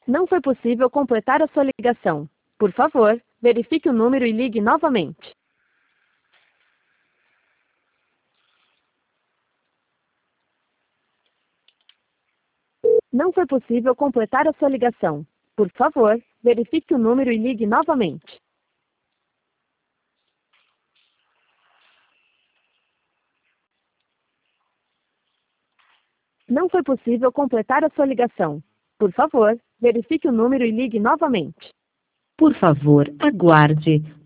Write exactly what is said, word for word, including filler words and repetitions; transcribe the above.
Não foi possível completar a sua ligação. Por favor, verifique o número e ligue novamente. Não foi possível completar a sua ligação. Por favor, verifique o número e ligue novamente. Não foi possível completar a sua ligação. Por favor, verifique o número e ligue novamente. Por favor, aguarde.